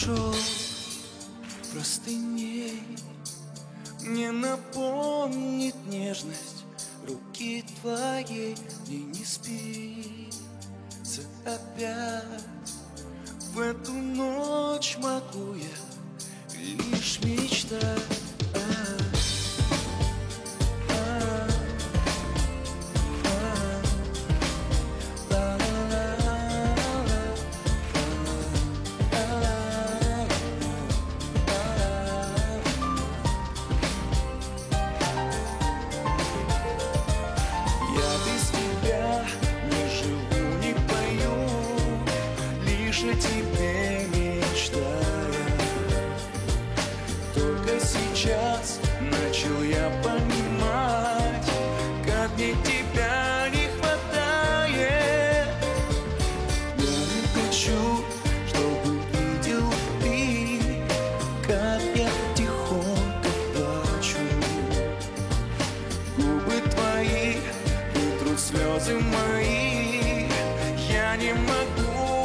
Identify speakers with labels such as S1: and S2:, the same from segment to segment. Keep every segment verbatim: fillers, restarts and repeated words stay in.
S1: шел простыней, мне напомнит нежность руки твоей. Мне не спится опять. В эту ночь могу я лишь мечтать. О тебе мечтая, только сейчас начал я понимать, как мне тебя не хватает. Я не хочу, чтобы видел ты, как я тихонько плачу. Губы твои вытрут слезы мои, я не могу.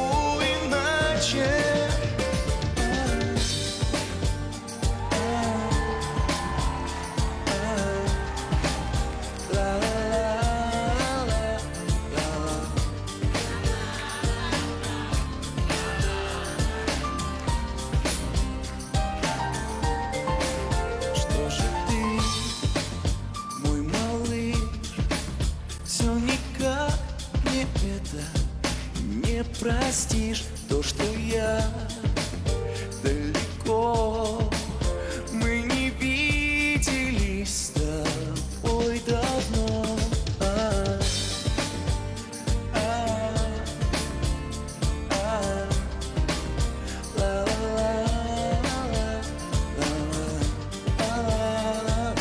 S1: Что же ты, мой малыш, все никак мне это не простишь? То, что я далеко, мы не виделись с тобой давно. А, а, а, ла, ла, ла, ла,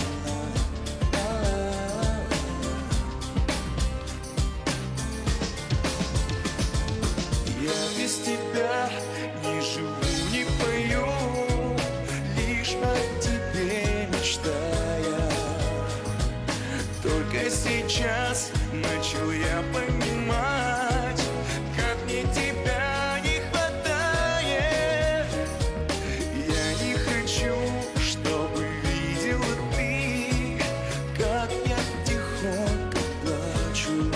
S1: я без тебя не живу, не пою, лишь о тебе мечтая. Только сейчас начал я понимать, как мне тебя не хватает. Я не хочу, чтобы видела ты, как я тихонько плачу.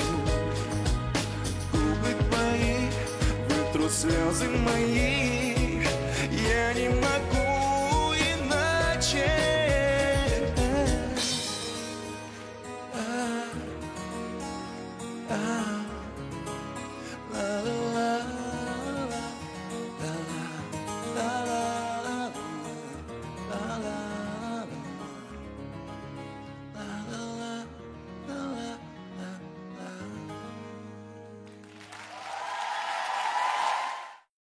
S1: Губы твои вытрут слезы мои, я не могу.